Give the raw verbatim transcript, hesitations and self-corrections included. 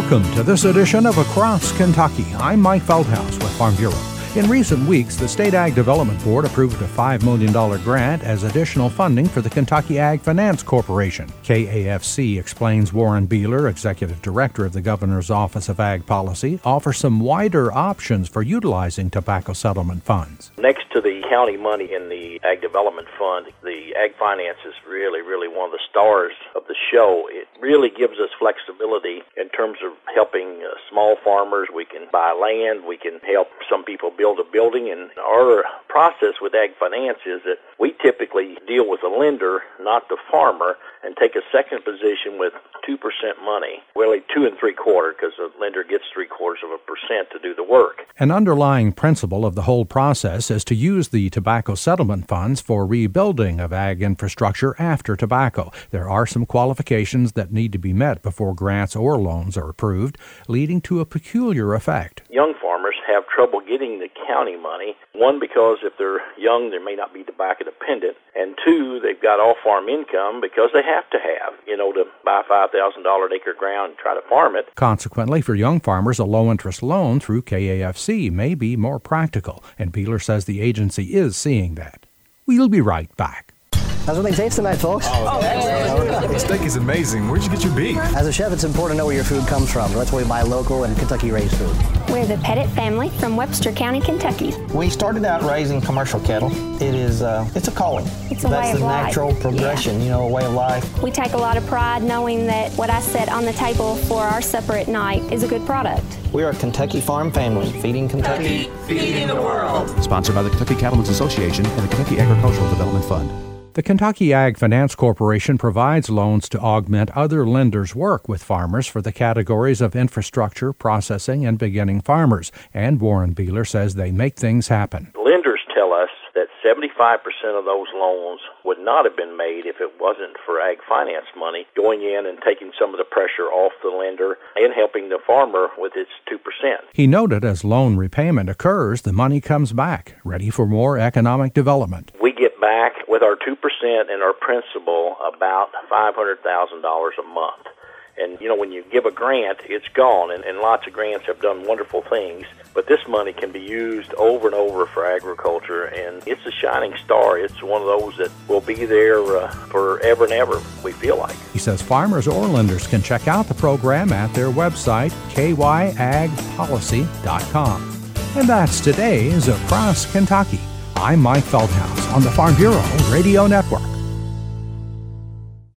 Welcome to this edition of Across Kentucky. I'm Mike Feldhaus with Farm Bureau. In recent weeks, the State Ag Development Board approved a five million dollars grant as additional funding for the Kentucky Ag Finance Corporation. K A F C explains Warren Beeler, Executive Director of the Governor's Office of Ag Policy, offers some wider options for utilizing tobacco settlement funds. Next to the county money in the Ag Development Fund, the Ag Finance is really, really one of the stars of the show. It really gives us flexibility in terms of helping uh, small farmers. We can buy land, we can help some people build a building, and our process with Ag Finance is that we typically deal with a lender, not the farmer, and take a second position with two percent money, really two and three quarter, because the lender gets three quarters of a percent to do the work. An underlying principle of the whole process is to use the tobacco settlement funds for rebuilding of ag infrastructure after tobacco. There are some qualifications that need to be met before grants or loans are approved, leading to a peculiar effect. Young farmers have trouble getting the county money. One, because if they're young, they may not be tobacco dependent. And two, they've got off-farm income because they have to have, you know, to buy five thousand dollars an acre ground and try to farm it. Consequently, for young farmers, a low-interest loan through K A F C may be more practical, and Beeler says the agency is seeing that. We'll be right back. How's what they taste tonight, folks? Oh, the steak is amazing. Where'd you get your beef? As a chef, it's important to know where your food comes from. That's why we buy local and Kentucky-raised food. We're the Pettit family from Webster County, Kentucky. We started out raising commercial cattle. It is, uh, it's a calling. It's a That's way of the life. natural progression, Yeah. you know, a way of life. We take a lot of pride knowing that what I set on the table for our supper at night is a good product. We are a Kentucky farm family, feeding Kentucky. Kentucky, feeding the world. Sponsored by the Kentucky Cattlemen's Association and the Kentucky Agricultural Development Fund. The Kentucky Ag Finance Corporation provides loans to augment other lenders' work with farmers for the categories of infrastructure, processing, and beginning farmers. And Warren Beeler says they make things happen. Lenders tell us that seventy-five percent of those loans would not have been made if it wasn't for Ag Finance money going in and taking some of the pressure off the lender and helping the farmer with its two percent. He noted as loan repayment occurs, the money comes back, ready for more economic development. We get back with our two percent and our principal about five hundred thousand dollars a month. And, you know, when you give a grant, it's gone, and, and lots of grants have done wonderful things, but this money can be used over and over for agriculture, and it's a shining star. It's one of those that will be there uh, forever and ever, we feel like. He says farmers or lenders can check out the program at their website, k y ag policy dot com. And that's today's Across Kentucky. I'm Mike Feldhaus on the Farm Bureau Radio Network.